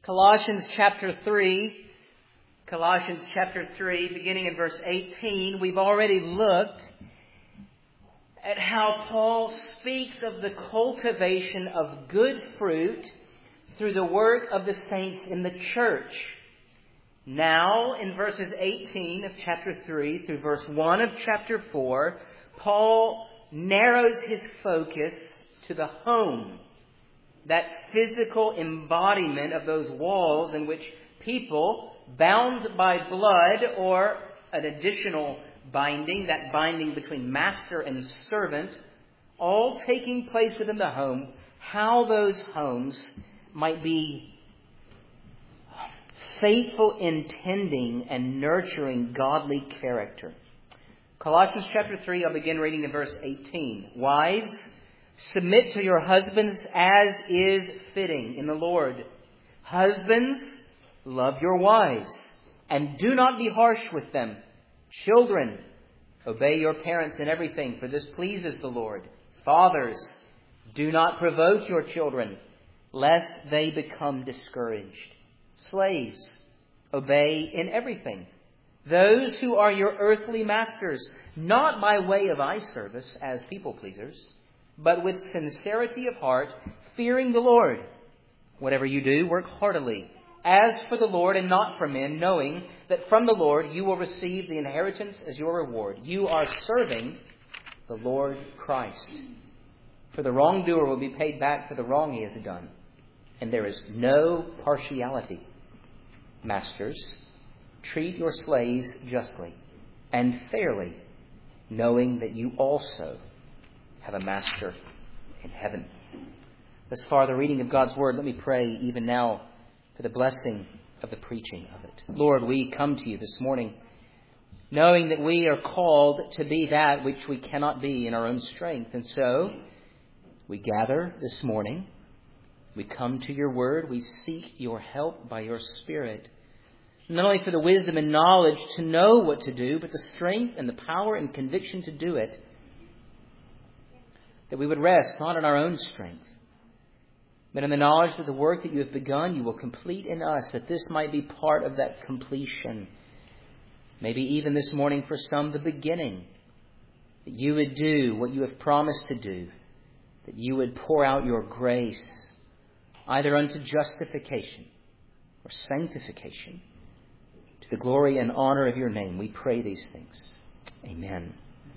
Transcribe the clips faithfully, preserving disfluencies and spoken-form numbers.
Colossians chapter three, Colossians chapter three, beginning in verse eighteen, we've already looked at how Paul speaks of the cultivation of good fruit through the work of the saints in the church. Now, in verses eighteen of chapter three through verse one of chapter four, Paul narrows his focus to the home, that physical embodiment of those walls in which people, bound by blood or an additional binding, that binding between master and servant, all taking place within the home, how those homes might be faithful in tending and nurturing godly character. Colossians chapter three, I'll begin reading in verse eighteen. Wives, submit to your husbands as is fitting in the Lord. Husbands, love your wives, and do not be harsh with them. Children, obey your parents in everything, for this pleases the Lord. Fathers, do not provoke your children, lest they become discouraged. Slaves, obey in everything those who are your earthly masters, not by way of eye service as people pleasers, but with sincerity of heart, fearing the Lord. Whatever you do, work heartily, as for the Lord and not for men, knowing that from the Lord you will receive the inheritance as your reward. You are serving the Lord Christ. For the wrongdoer will be paid back for the wrong he has done. And there is no partiality. Masters, treat your slaves justly and fairly, knowing that you also have a master in heaven. Thus far, the reading of God's Word. Let me pray even now for the blessing of the preaching of it. Lord, we come to you this morning knowing that we are called to be that which we cannot be in our own strength. And so we gather this morning. We come to your Word. We seek your help by your Spirit. Not only for the wisdom and knowledge to know what to do, but the strength and the power and conviction to do it. That we would rest not in our own strength, but in the knowledge that the work that you have begun, you will complete in us, that this might be part of that completion. Maybe even this morning for some, the beginning. That you would do what you have promised to do. That you would pour out your grace, either unto justification or sanctification, to the glory and honor of your name. We pray these things. Amen.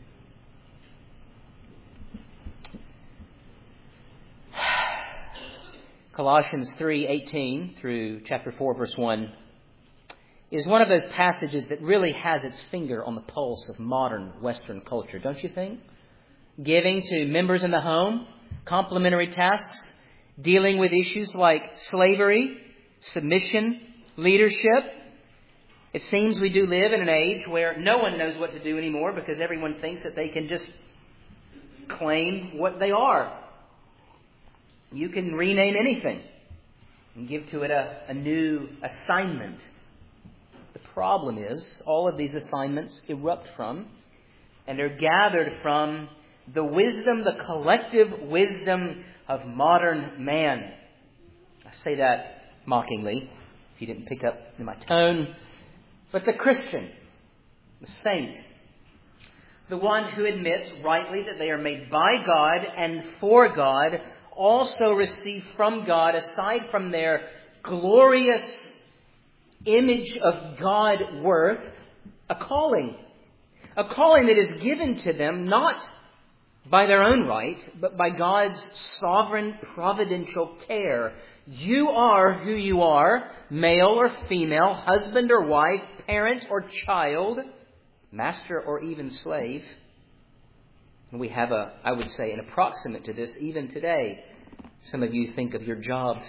Colossians three eighteen through chapter four verse one is one of those passages that really has its finger on the pulse of modern Western culture, don't you think? Giving to members in the home complementary tasks, dealing with issues like slavery, submission, leadership. It seems we do live in an age where no one knows what to do anymore because everyone thinks that they can just claim what they are. You can rename anything and give to it a, a new assignment. The problem is all of these assignments erupt from and are gathered from the wisdom, the collective wisdom of modern man. I say that mockingly, if you didn't pick up in my tone. But the Christian, the saint, the one who admits rightly that they are made by God and for God, also receive from God, aside from their glorious image of God worth, a calling. A calling that is given to them not by their own right, but by God's sovereign providential care. You are who you are, male or female, husband or wife, parent or child, master or even slave. And we have a, I would say, an approximate to this even today. Some of you think of your jobs.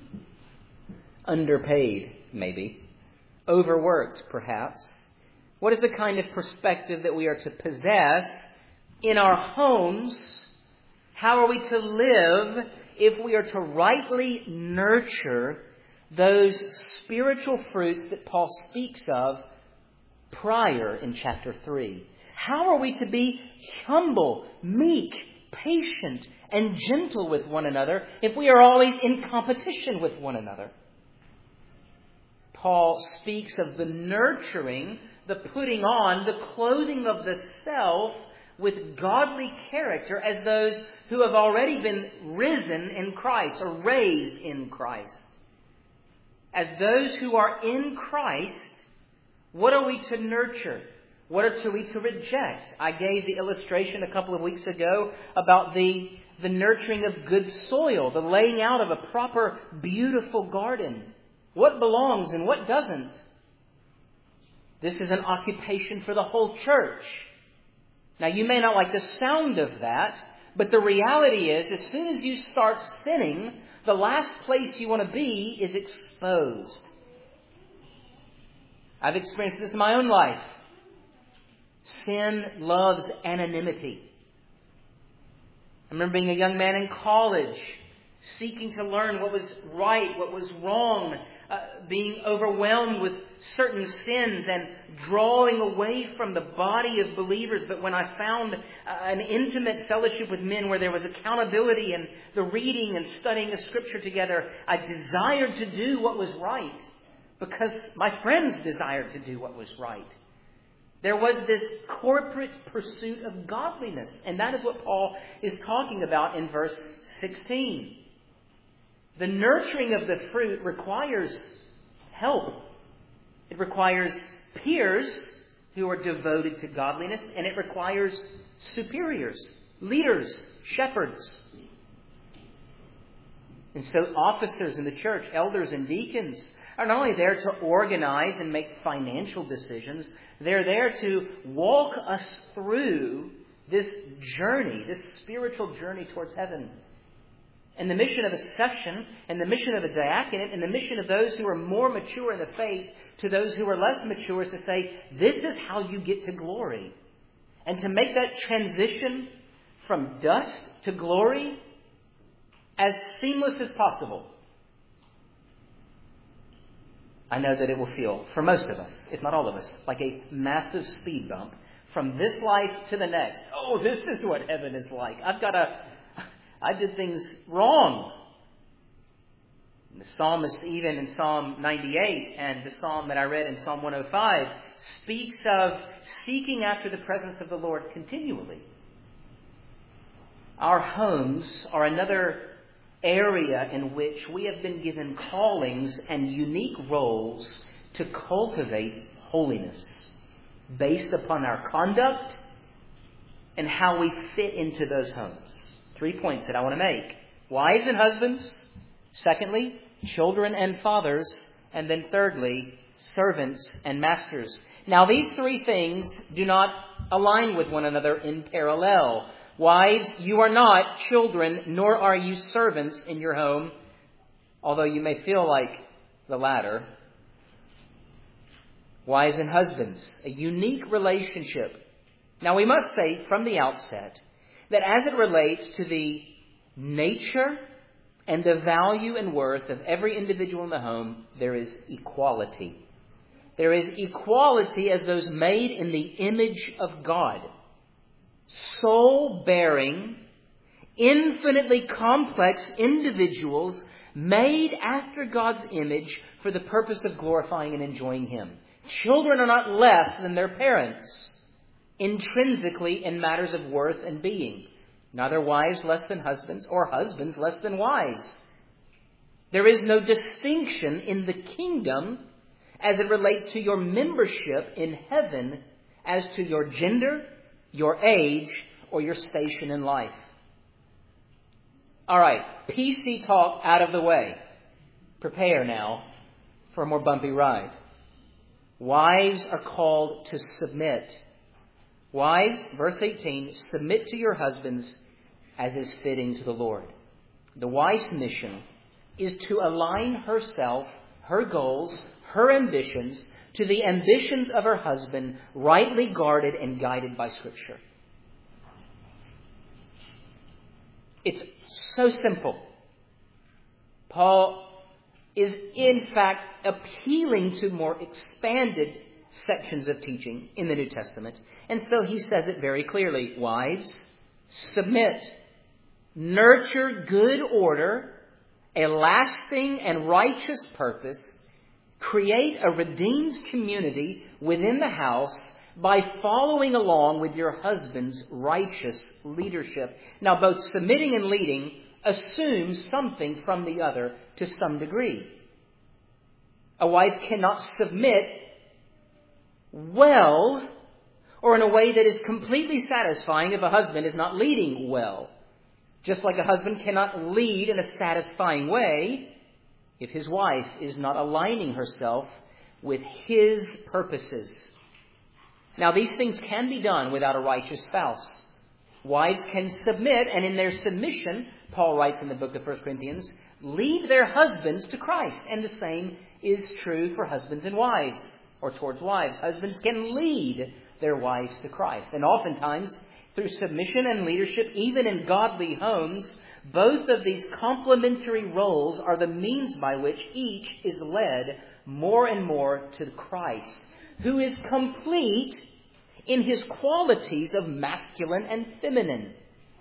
Underpaid, maybe. Overworked, perhaps. What is the kind of perspective that we are to possess in our homes? How are we to live if we are to rightly nurture those spiritual fruits that Paul speaks of prior in chapter three? How are we to be humble, meek, patient, and gentle with one another if we are always in competition with one another? Paul speaks of the nurturing, the putting on, the clothing of the self with godly character as those who have already been risen in Christ or raised in Christ. As those who are in Christ, what are we to nurture? What are we to reject? I gave the illustration a couple of weeks ago about the, the nurturing of good soil, the laying out of a proper, beautiful garden. What belongs and what doesn't? This is an occupation for the whole church. Now, you may not like the sound of that, but the reality is, as soon as you start sinning, the last place you want to be is exposed. I've experienced this in my own life. Sin loves anonymity. I remember being a young man in college, seeking to learn what was right, what was wrong, uh, being overwhelmed with certain sins and drawing away from the body of believers. But when I found uh, an intimate fellowship with men where there was accountability and the reading and studying of Scripture together, I desired to do what was right because my friends desired to do what was right. There was this corporate pursuit of godliness. And that is what Paul is talking about in verse sixteen. The nurturing of the fruit requires help. It requires peers who are devoted to godliness. And it requires superiors, leaders, shepherds. And so officers in the church, elders and deacons, are not only there to organize and make financial decisions, they're there to walk us through this journey, this spiritual journey towards heaven. And the mission of a section, and the mission of a diaconate, and the mission of those who are more mature in the faith to those who are less mature is to say, this is how you get to glory. And to make that transition from dust to glory as seamless as possible. I know that it will feel, for most of us, if not all of us, like a massive speed bump from this life to the next. Oh, this is what heaven is like. I've got to, I did things wrong. The psalmist, even in Psalm ninety-eight and the psalm that I read in Psalm one oh five, speaks of seeking after the presence of the Lord continually. Our homes are another area in which we have been given callings and unique roles to cultivate holiness based upon our conduct and how we fit into those homes. Three points that I want to make. Wives and husbands. Secondly, children and fathers. And then thirdly, servants and masters. Now, these three things do not align with one another in parallel. Wives, you are not children, nor are you servants in your home, although you may feel like the latter. Wives and husbands, a unique relationship. Now, we must say from the outset that as it relates to the nature and the value and worth of every individual in the home, there is equality. There is equality as those made in the image of God. Soul-bearing, infinitely complex individuals made after God's image for the purpose of glorifying and enjoying Him. Children are not less than their parents, intrinsically in matters of worth and being. Neither wives less than husbands, or husbands less than wives. There is no distinction in the kingdom as it relates to your membership in heaven as to your gender, your age, or your station in life. All right, P C talk out of the way. Prepare now for a more bumpy ride. Wives are called to submit. Wives, verse eighteen, submit to your husbands as is fitting to the Lord. The wife's mission is to align herself, her goals, her ambitions, to the ambitions of her husband, rightly guarded and guided by Scripture. It's so simple. Paul is in fact appealing to more expanded sections of teaching in the New Testament. And so he says it very clearly. Wives, submit. Nurture good order, a lasting and righteous purpose, Create a redeemed community within the house by following along with your husband's righteous leadership. Now, both submitting and leading assumes something from the other to some degree. A wife cannot submit well or in a way that is completely satisfying if a husband is not leading well. Just like a husband cannot lead in a satisfying way if his wife is not aligning herself with his purposes. Now, these things can be done without a righteous spouse. Wives can submit, and in their submission, Paul writes in the book of First Corinthians, lead their husbands to Christ. And the same is true for husbands and wives, or towards wives. Husbands can lead their wives to Christ. And oftentimes, through submission and leadership, even in godly homes, both of these complementary roles are the means by which each is led more and more to Christ, who is complete in his qualities of masculine and feminine.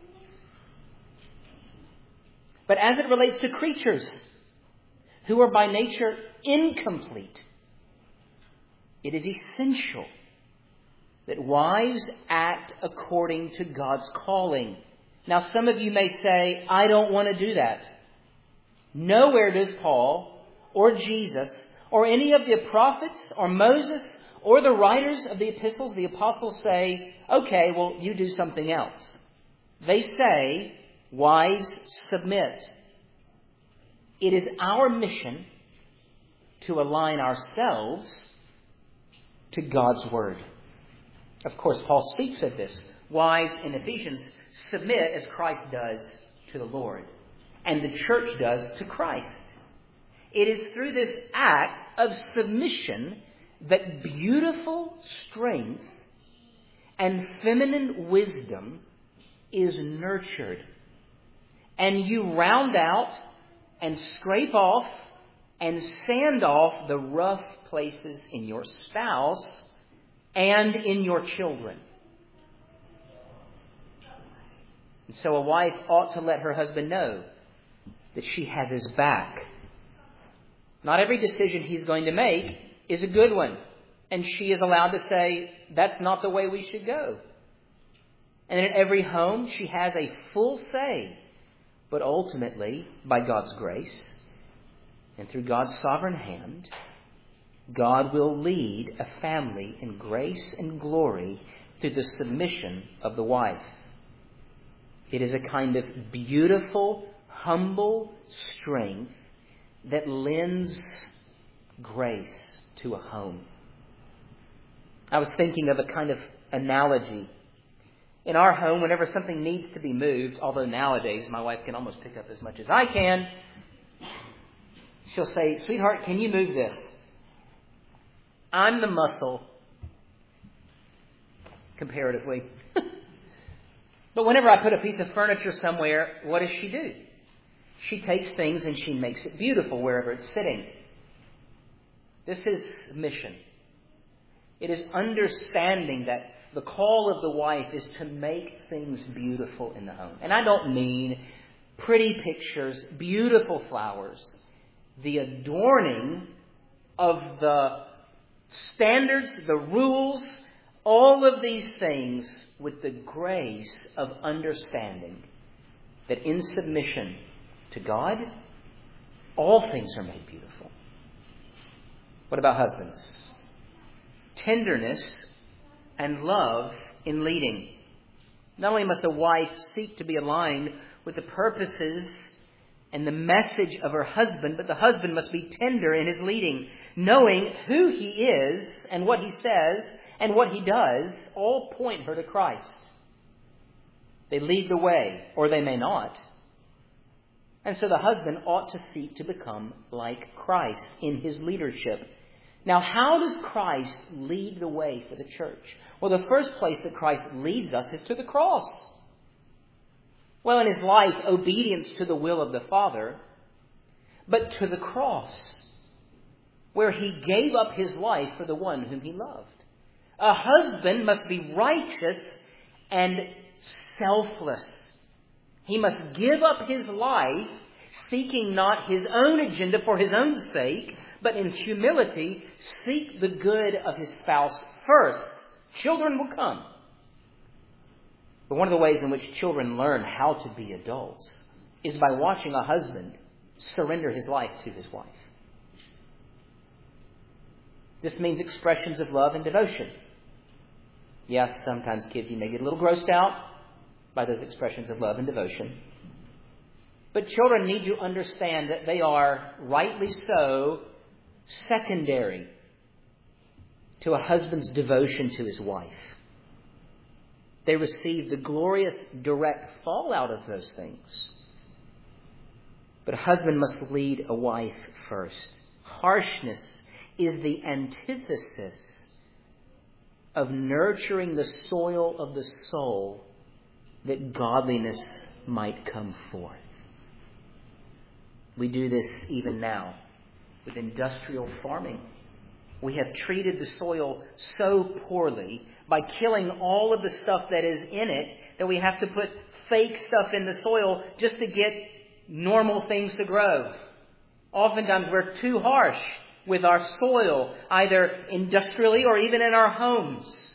But as it relates to creatures who are by nature incomplete, it is essential that wives act according to God's calling. Now, some of you may say, I don't want to do that. Nowhere does Paul or Jesus or any of the prophets or Moses or the writers of the epistles, the apostles, say, okay, well, you do something else. They say, wives, submit. It is our mission to align ourselves to God's word. Of course, Paul speaks of this. Wives in Ephesians submit as Christ does to the Lord, and the church does to Christ. It is through this act of submission that beautiful strength and feminine wisdom is nurtured. And you round out and scrape off and sand off the rough places in your spouse and in your children. And so a wife ought to let her husband know that she has his back. Not every decision he's going to make is a good one. And she is allowed to say, that's not the way we should go. And in every home, she has a full say. But ultimately, by God's grace and through God's sovereign hand, God will lead a family in grace and glory through the submission of the wife. It is a kind of beautiful, humble strength that lends grace to a home. I was thinking of a kind of analogy. In our home, whenever something needs to be moved, although nowadays my wife can almost pick up as much as I can, she'll say, sweetheart, can you move this? I'm the muscle, comparatively. But whenever I put a piece of furniture somewhere, what does she do? She takes things and she makes it beautiful wherever it's sitting. This is mission. It is understanding that the call of the wife is to make things beautiful in the home. And I don't mean pretty pictures, beautiful flowers, the adorning of the standards, the rules, all of these things with the grace of understanding that in submission to God, all things are made beautiful. What about husbands? Tenderness and love in leading. Not only must a wife seek to be aligned with the purposes and the message of her husband, but the husband must be tender in his leading, knowing who he is and what he says and what he does all point her to Christ. They lead the way, or they may not. And so the husband ought to seek to become like Christ in his leadership. Now, how does Christ lead the way for the church? Well, the first place that Christ leads us is to the cross. Well, in his life, obedience to the will of the Father, but to the cross, where he gave up his life for the one whom he loved. A husband must be righteous and selfless. He must give up his life, seeking not his own agenda for his own sake, but in humility seek the good of his spouse first. Children will come. But one of the ways in which children learn how to be adults is by watching a husband surrender his life to his wife. This means expressions of love and devotion. Yes, sometimes kids, you may get a little grossed out by those expressions of love and devotion. But children need to understand that they are, rightly so, secondary to a husband's devotion to his wife. They receive the glorious direct fallout of those things. But a husband must lead a wife first. Harshness is the antithesis of nurturing the soil of the soul that godliness might come forth. We do this even now with industrial farming. We have treated the soil so poorly by killing all of the stuff that is in it that we have to put fake stuff in the soil just to get normal things to grow. Oftentimes we're too harsh with our soil, either industrially or even in our homes.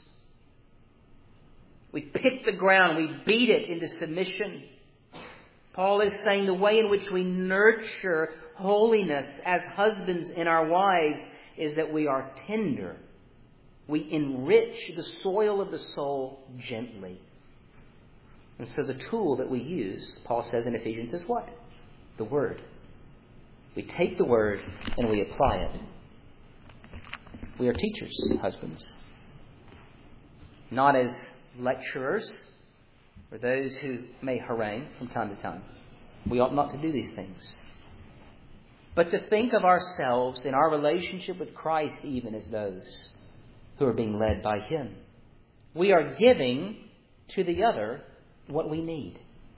We pick the ground, we beat it into submission. Paul is saying the way in which we nurture holiness as husbands in our wives is that we are tender. We enrich the soil of the soul gently. And so the tool that we use, Paul says in Ephesians, is what? The Word. We take the Word and we apply it. We are teachers, husbands. Not as lecturers or those who may harangue from time to time. We ought not to do these things. But to think of ourselves in our relationship with Christ even as those who are being led by Him. We are giving to the other what we need.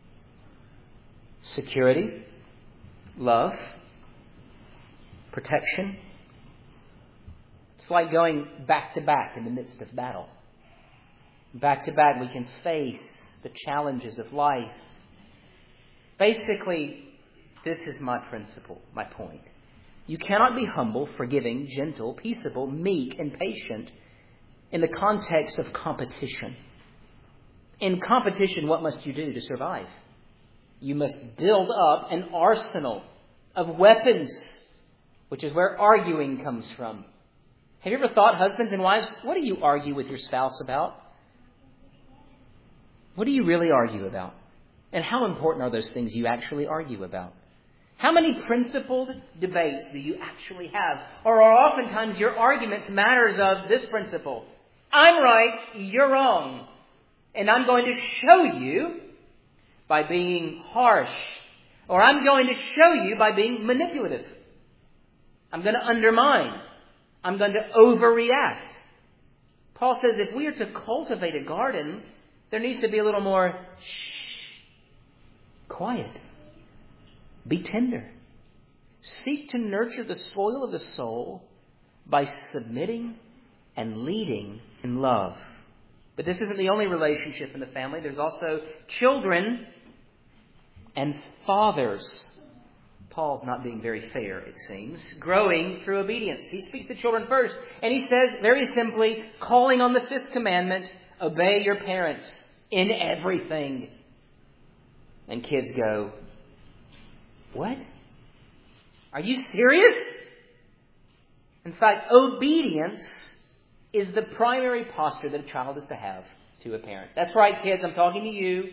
Security, love, protection. It's like going back to back in the midst of battle. Back to back we can face the challenges of life. Basically, this is my principle, my point. You cannot be humble, forgiving, gentle, peaceable, meek, and patient in the context of competition. In competition, what must you do to survive? You must build up an arsenal of weapons, which is where arguing comes from. Have you ever thought, husbands and wives, what do you argue with your spouse about? What do you really argue about? And how important are those things you actually argue about? How many principled debates do you actually have? Or are oftentimes your arguments matters of this principle? I'm right, you're wrong. And I'm going to show you by being harsh. Or I'm going to show you by being manipulative. I'm going to undermine. I'm going to overreact. Paul says if we are to cultivate a garden, there needs to be a little more shh, quiet. Be tender. Seek to nurture the soil of the soul by submitting and leading in love. But this isn't the only relationship in the family. There's also children and fathers. Paul's not being very fair, it seems. Growing through obedience. He speaks to children first. And he says, very simply, calling on the fifth commandment, obey your parents in everything. And kids go, what? Are you serious? In fact, obedience is the primary posture that a child is to have to a parent. That's right, kids, I'm talking to you.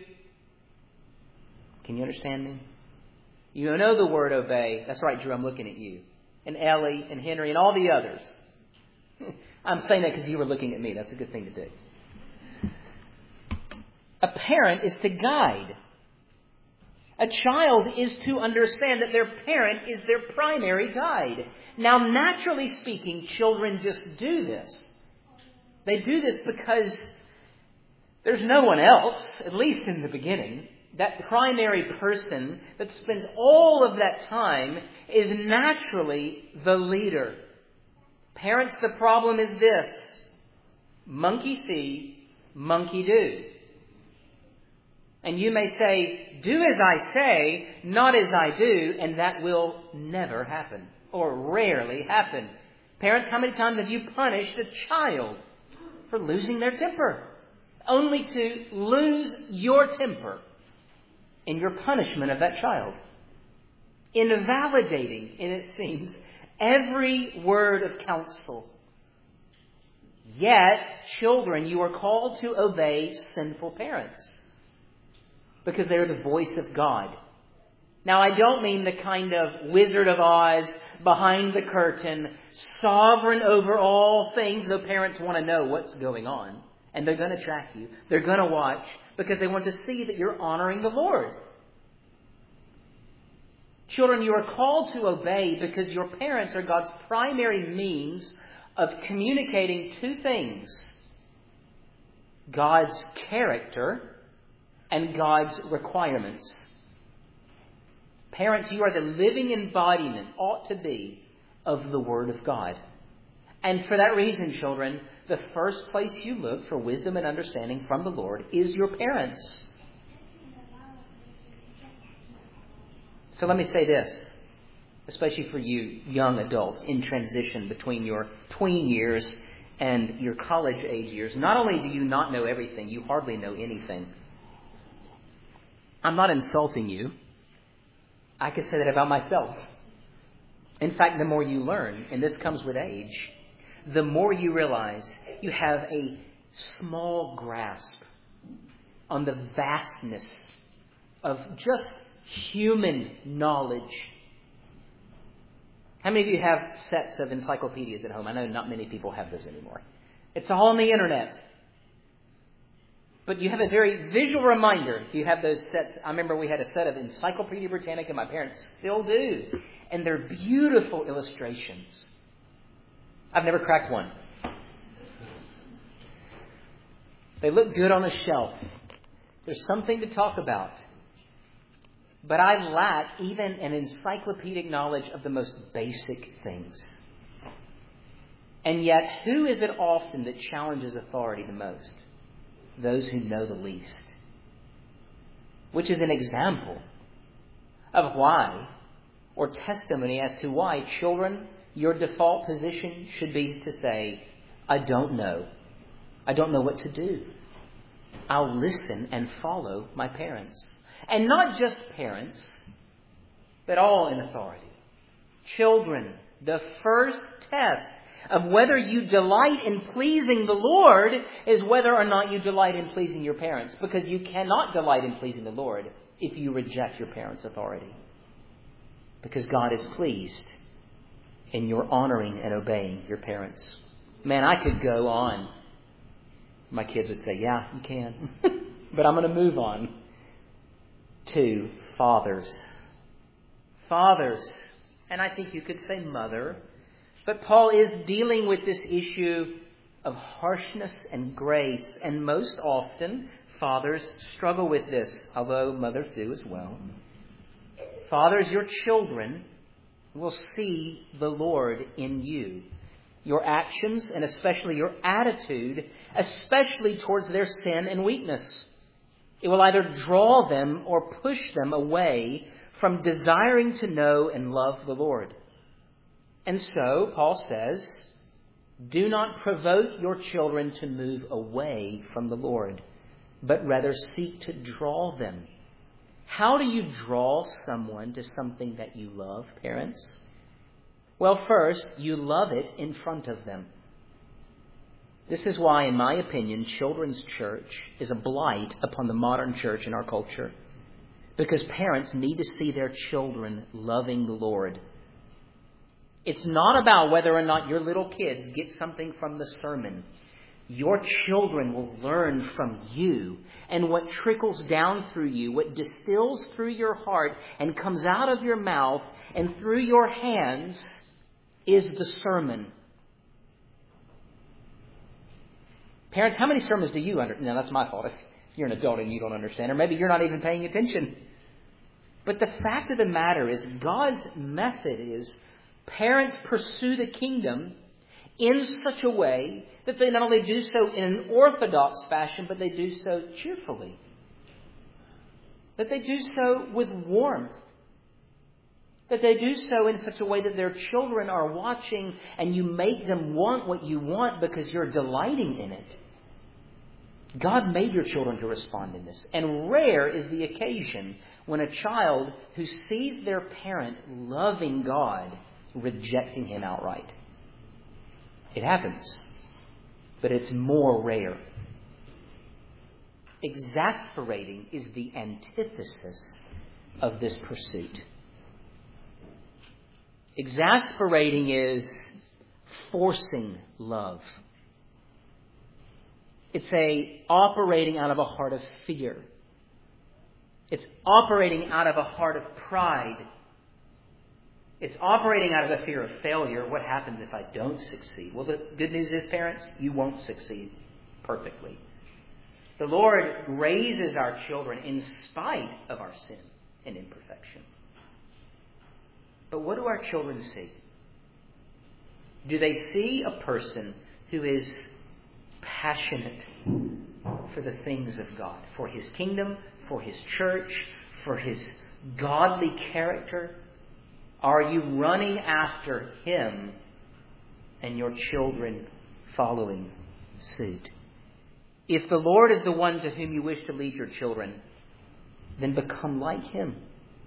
Can you understand me? You know the word obey. That's right, Drew, I'm looking at you. And Ellie and Henry and all the others. I'm saying that because you were looking at me. That's a good thing to do. A parent is to guide. A child is to understand that their parent is their primary guide. Now, naturally speaking, children just do this. They do this because there's no one else, at least in the beginning. That primary person that spends all of that time is naturally the leader. Parents, the problem is this. Monkey see, monkey do. And you may say, do as I say, not as I do, and that will never happen. or rarely happen. Parents, how many times have you punished a child for losing their temper? Only to lose your temper in your punishment of that child. Invalidating, and it seems, every word of counsel. Yet, children, you are called to obey sinful parents because they are the voice of God. Now, I don't mean the kind of Wizard of Oz, behind the curtain, sovereign over all things, though parents want to know what's going on. And they're going to track you. They're going to watch because they want to see that you're honoring the Lord. Children, you are called to obey because your parents are God's primary means of communicating two things: God's character and God's requirements. Parents, you are the living embodiment, ought to be, of the Word of God. And for that reason, children, the first place you look for wisdom and understanding from the Lord is your parents. So let me say this, especially for you young adults in transition between your tween years and your college age years. Not only do you not know everything, you hardly know anything. I'm not insulting you. I could say that about myself. In fact, the more you learn, and this comes with age, the more you realize you have a small grasp on the vastness of just human knowledge. How many of you have sets of encyclopedias at home? I know not many people have those anymore. It's all on the internet. But you have a very visual reminder. You have those sets. I remember we had a set of Encyclopedia Britannica. My parents still do. And they're beautiful illustrations. I've never cracked one. They look good on a shelf. There's something to talk about. But I lack even an encyclopedic knowledge of the most basic things. And yet, who is it often that challenges authority the most? Those who know the least. Which is an example of why, or testimony as to why, children, your default position should be to say, I don't know. I don't know what to do. I'll listen and follow my parents. And not just parents, but all in authority. Children, the first test of whether you delight in pleasing the Lord is whether or not you delight in pleasing your parents. Because you cannot delight in pleasing the Lord if you reject your parents' authority. Because God is pleased in your honoring and obeying your parents. Man, I could go on. My kids would say, yeah, you can. But I'm going to move on to fathers. Fathers. And I think you could say mother. But Paul is dealing with this issue of harshness and grace. And most often, fathers struggle with this, although mothers do as well. Fathers, your children will see the Lord in you. Your actions and especially your attitude, especially towards their sin and weakness. It will either draw them or push them away from desiring to know and love the Lord. And so, Paul says, do not provoke your children to move away from the Lord, but rather seek to draw them. How do you draw someone to something that you love, parents? Well, first, you love it in front of them. This is why, in my opinion, children's church is a blight upon the modern church in our culture. Because parents need to see their children loving the Lord. It's not about whether or not your little kids get something from the sermon. Your children will learn from you. And what trickles down through you, what distills through your heart and comes out of your mouth and through your hands is the sermon. Parents, how many sermons do you understand? Now, that's my fault if you're an adult and you don't understand. Or maybe you're not even paying attention. But the fact of the matter is, God's method is parents pursue the kingdom in such a way that they not only do so in an orthodox fashion, but they do so cheerfully. That they do so with warmth. That they do so in such a way that their children are watching and you make them want what you want because you're delighting in it. God made your children to respond in this. And rare is the occasion when a child who sees their parent loving God, rejecting Him outright. It happens, but it's more rare. Exasperating is the antithesis of this pursuit. Exasperating is forcing love. It's a operating out of a heart of fear. It's operating out of a heart of pride. It's operating out of a fear of failure. What happens if I don't succeed? Well, the good news is, parents, you won't succeed perfectly. The Lord raises our children in spite of our sin and imperfection. But what do our children see? Do they see a person who is passionate for the things of God, for His kingdom, for His church, for His godly character? Are you running after Him and your children following suit? If the Lord is the one to whom you wish to lead your children, then become like Him.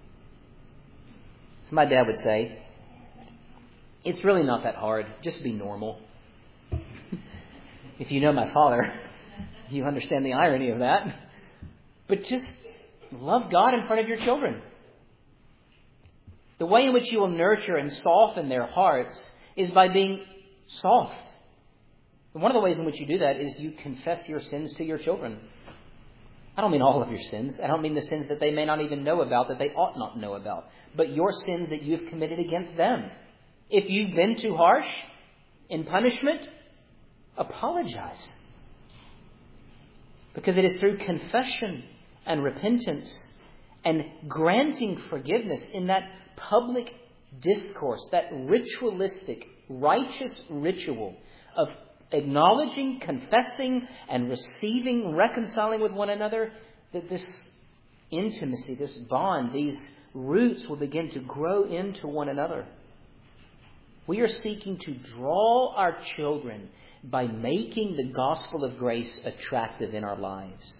As my dad would say, it's really not that hard. Just be normal. If you know my father, you understand the irony of that. But just love God in front of your children. The way in which you will nurture and soften their hearts is by being soft. And one of the ways in which you do that is you confess your sins to your children. I don't mean all of your sins. I don't mean the sins that they may not even know about, that they ought not know about. But your sins that you have committed against them. If you've been too harsh in punishment, apologize. Because it is through confession and repentance and granting forgiveness in that public discourse, that ritualistic, righteous ritual of acknowledging, confessing, and receiving, reconciling with one another, that this intimacy, this bond, these roots will begin to grow into one another. We are seeking to draw our children by making the gospel of grace attractive in our lives.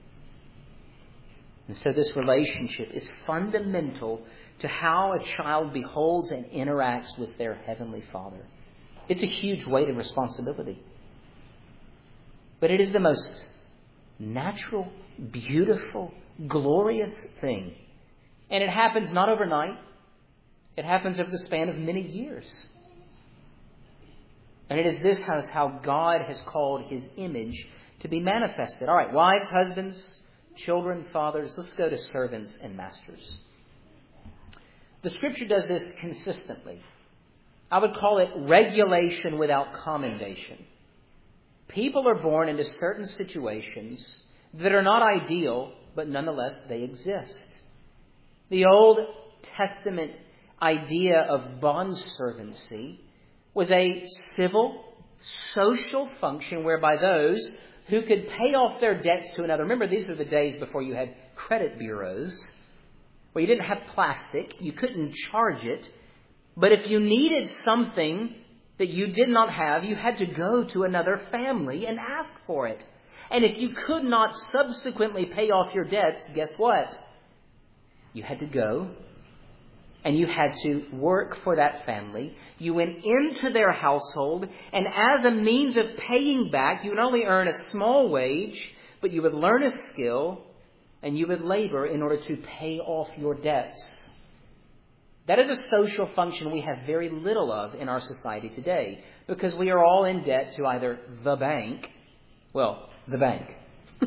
And so this relationship is fundamental to how a child beholds and interacts with their Heavenly Father. It's a huge weight of responsibility. But it is the most natural, beautiful, glorious thing. And it happens not overnight. It happens over the span of many years. And it is this house how God has called His image to be manifested. All right, wives, husbands, children, fathers. Let's go to servants and masters. The Scripture does this consistently. I would call it regulation without commendation. People are born into certain situations that are not ideal, but nonetheless they exist. The Old Testament idea of bondservancy was a civil, social function whereby those who could pay off their debts to another. Remember, these are the days before you had credit bureaus, where you didn't have plastic, you couldn't charge it. But if you needed something that you did not have, you had to go to another family and ask for it. And if you could not subsequently pay off your debts, guess what? You had to go and you had to work for that family. You went into their household, and as a means of paying back, you would not only earn a small wage, but you would learn a skill and you would labor in order to pay off your debts. That is a social function we have very little of in our society today, because we are all in debt to either the bank, well, the bank.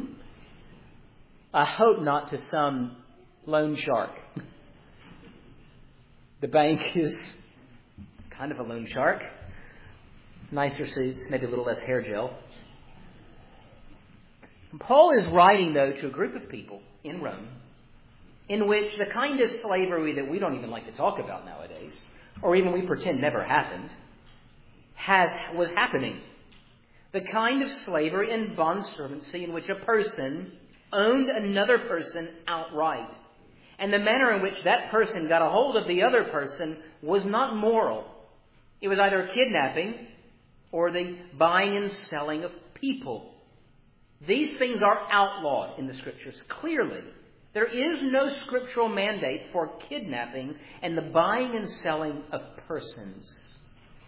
I hope not to some loan shark. The bank is kind of a loan shark. Nicer suits, maybe a little less hair gel. Paul is writing, though, to a group of people in Rome in which the kind of slavery that we don't even like to talk about nowadays, or even we pretend never happened, has was happening. The kind of slavery and bondservancy in which a person owned another person outright. And the manner in which that person got a hold of the other person was not moral. It was either kidnapping or the buying and selling of people. These things are outlawed in the Scriptures, clearly. There is no scriptural mandate for kidnapping and the buying and selling of persons.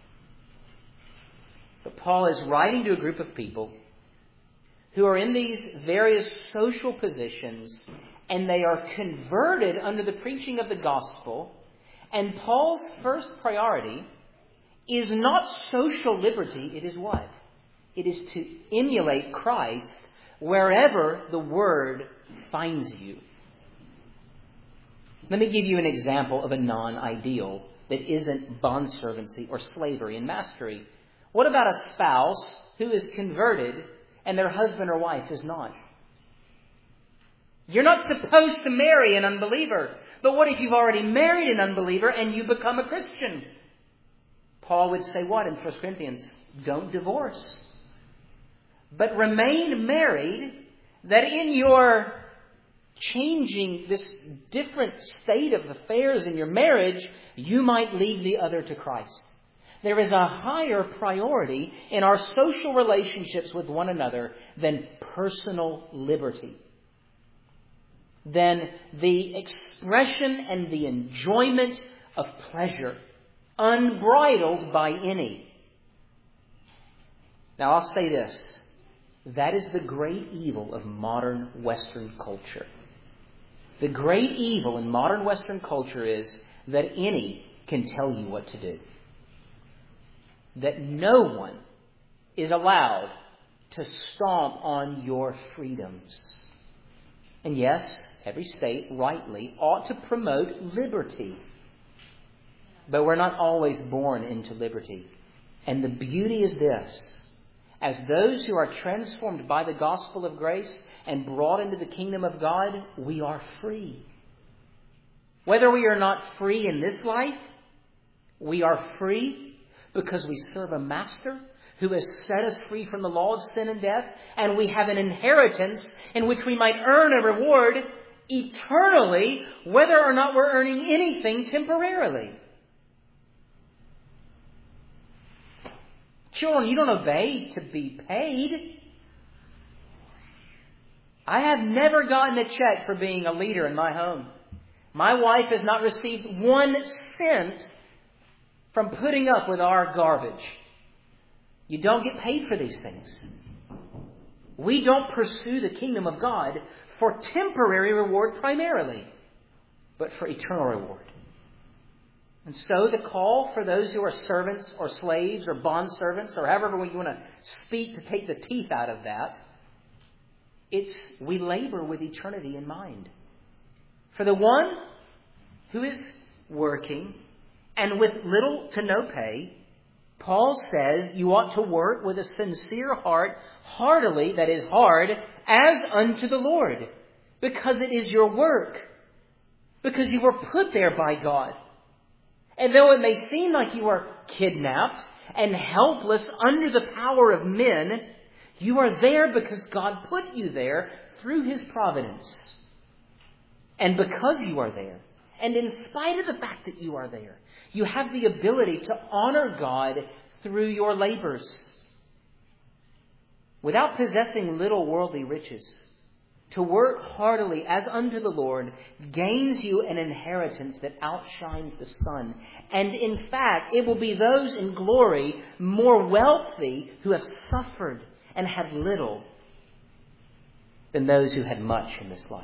But Paul is writing to a group of people who are in these various social positions, and they are converted under the preaching of the gospel. And Paul's first priority is not social liberty. It is what? It is to emulate Christ wherever the word finds you. Let me give you an example of a non-ideal that isn't bondservancy or slavery and mastery. What about a spouse who is converted and their husband or wife is not? You're not supposed to marry an unbeliever. But what if you've already married an unbeliever and you become a Christian? Paul would say what in First Corinthians? Don't divorce. But remain married, that in your changing this different state of affairs in your marriage, you might lead the other to Christ. There is a higher priority in our social relationships with one another than personal liberty, than the expression and the enjoyment of pleasure, unbridled by any. Now I'll say this. That is the great evil of modern Western culture. The great evil in modern Western culture is that any can tell you what to do. That no one is allowed to stomp on your freedoms. And yes, every state rightly ought to promote liberty. But we're not always born into liberty. And the beauty is this. As those who are transformed by the gospel of grace and brought into the kingdom of God, we are free. Whether we are not free in this life, we are free because we serve a master who has set us free from the law of sin and death, and we have an inheritance in which we might earn a reward eternally, whether or not we're earning anything temporarily. Children, you don't obey to be paid. I have never gotten a check for being a leader in my home. My wife has not received one cent from putting up with our garbage. You don't get paid for these things. We don't pursue the kingdom of God for temporary reward primarily, but for eternal reward. And so the call for those who are servants or slaves or bondservants or however you want to speak to take the teeth out of that, it's we labor with eternity in mind. For the one who is working and with little to no pay, Paul says you ought to work with a sincere heart, heartily, that is hard, as unto the Lord, because it is your work, because you were put there by God. And though it may seem like you are kidnapped and helpless under the power of men, you are there because God put you there through His providence. And because you are there, and in spite of the fact that you are there, you have the ability to honor God through your labors. Without possessing little worldly riches, to work heartily as unto the Lord gains you an inheritance that outshines the sun. And in fact, it will be those in glory more wealthy who have suffered and had little than those who had much in this life.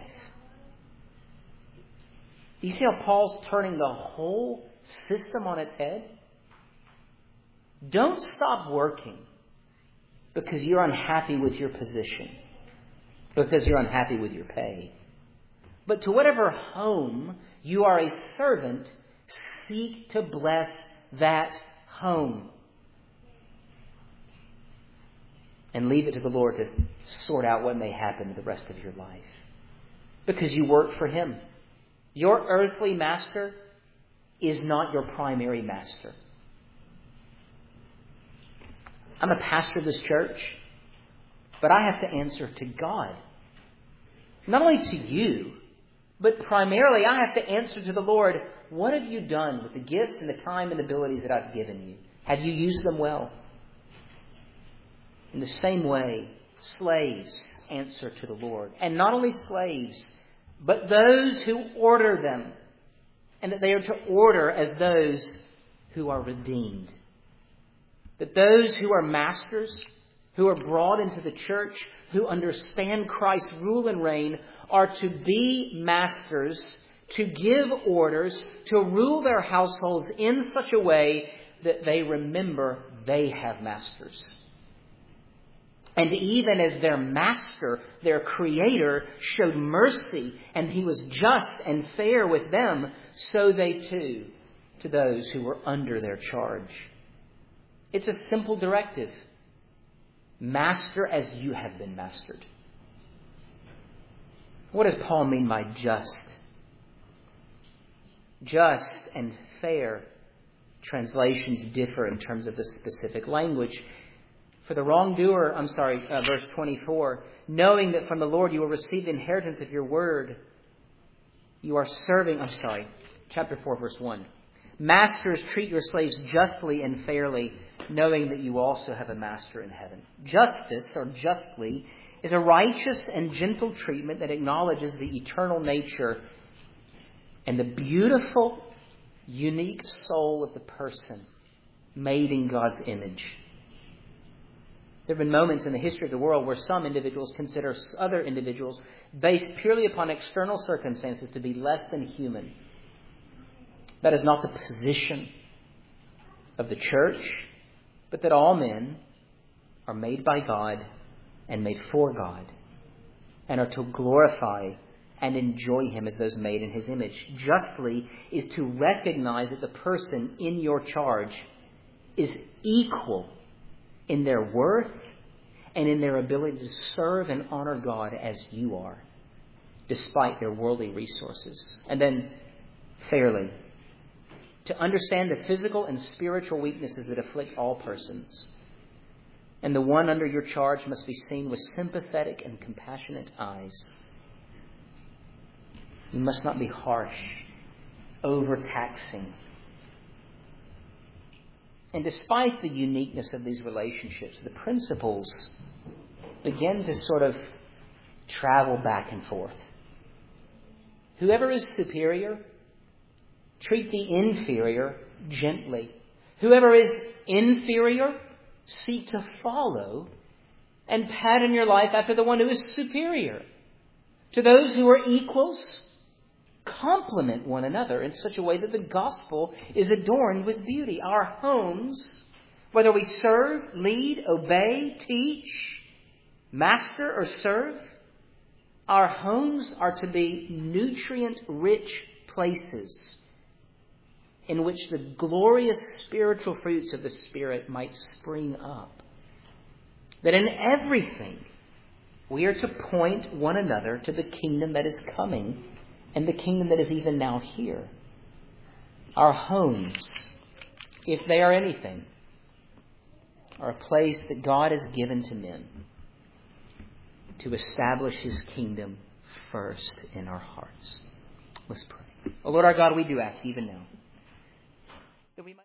Do you see how Paul's turning the whole system on its head? Don't stop working because you're unhappy with your position, because you're unhappy with your pay. But to whatever home you are a servant, seek to bless that home. And leave it to the Lord to sort out what may happen the rest of your life. Because you work for Him. Your earthly master is not your primary master. I'm a pastor of this church, but I have to answer to God. Not only to you, But primarily, I have to answer to the Lord, what have you done with the gifts and the time and abilities that I've given you? Have you used them well? In the same way, slaves answer to the Lord. And not only slaves, but those who order them. And that they are to order as those who are redeemed. That those who are masters, who are brought into the church, who understand Christ's rule and reign, are to be masters, to give orders, to rule their households in such a way that they remember they have masters. And even as their master, their creator, showed mercy and he was just and fair with them, so they too to those who were under their charge. It's a simple directive. Master as you have been mastered. What does Paul mean by just? Just and fair translations differ in terms of the specific language. For the wrongdoer, I'm sorry, uh, verse twenty-four, knowing that from the Lord you will receive the inheritance of your word, you are serving, I'm sorry, chapter four, verse one. Masters, treat your slaves justly and fairly, knowing that you also have a master in heaven. Justice, or justly, is a righteous and gentle treatment that acknowledges the eternal nature and the beautiful, unique soul of the person made in God's image. There have been moments in the history of the world where some individuals consider other individuals, based purely upon external circumstances, to be less than human. That is not the position of the church, but that all men are made by God and made for God, and are to glorify and enjoy Him as those made in His image. Justly is to recognize that the person in your charge is equal in their worth and in their ability to serve and honor God as you are, despite their worldly resources. And then, fairly, to understand the physical and spiritual weaknesses that afflict all persons. And the one under your charge must be seen with sympathetic and compassionate eyes. You must not be harsh, overtaxing. And despite the uniqueness of these relationships, the principles begin to sort of travel back and forth. Whoever is superior, treat the inferior gently. Whoever is inferior, seek to follow and pattern your life after the one who is superior. To those who are equals, complement one another in such a way that the gospel is adorned with beauty. Our homes, whether we serve, lead, obey, teach, master, or serve, our homes are to be nutrient-rich places in which the glorious spiritual fruits of the Spirit might spring up. That in everything we are to point one another to the kingdom that is coming and the kingdom that is even now here. Our homes, if they are anything, are a place that God has given to men to establish His kingdom first in our hearts. Let's pray. Oh Lord our God, we do ask even now that we might